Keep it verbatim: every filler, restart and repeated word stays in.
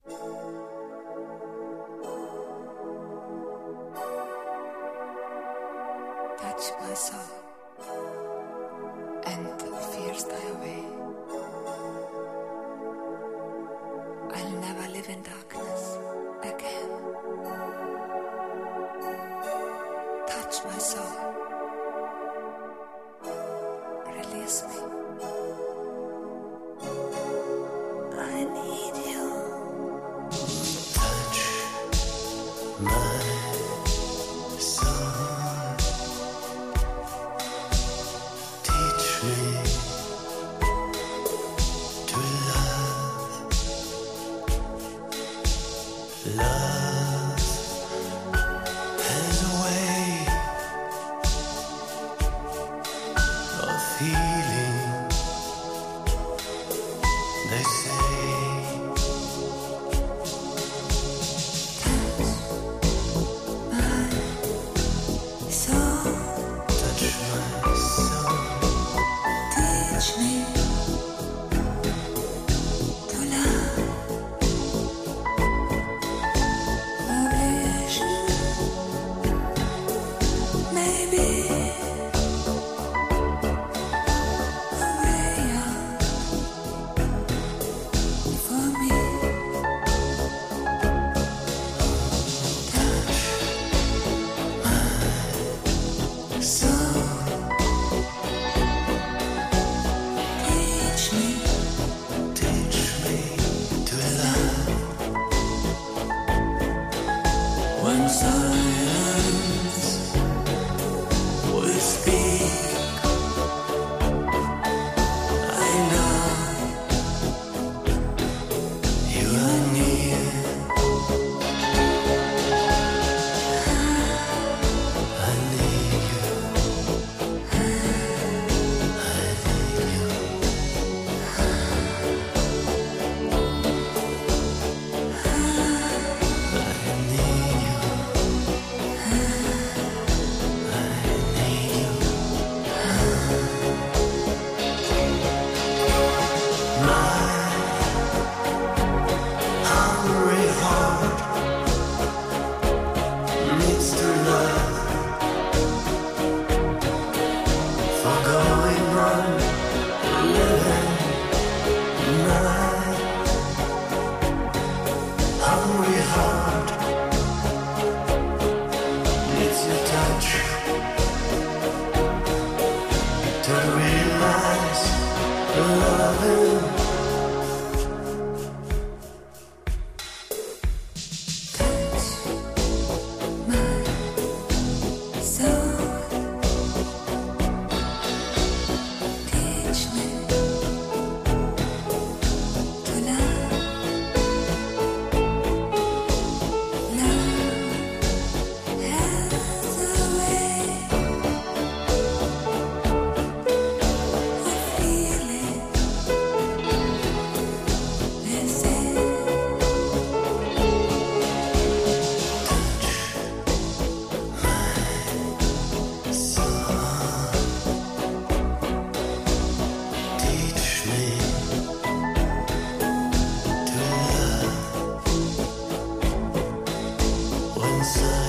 Touch my soul, and the fears die away. I'll never live in darkness again. Touch my soul, release me. I need you. Touch my soul. Teach me to love. Love has a way of healing, they say. Soul, Touch my soul. teach me to love. A vision, maybe a way out for me. Touch soul, teach me Teach me to love. when silence We speak. I know you are near. I need you. I need you. I need you. Hungry heart needs to love for going on living night. Hungry heart needs your touch to realize loving. Teach me to love when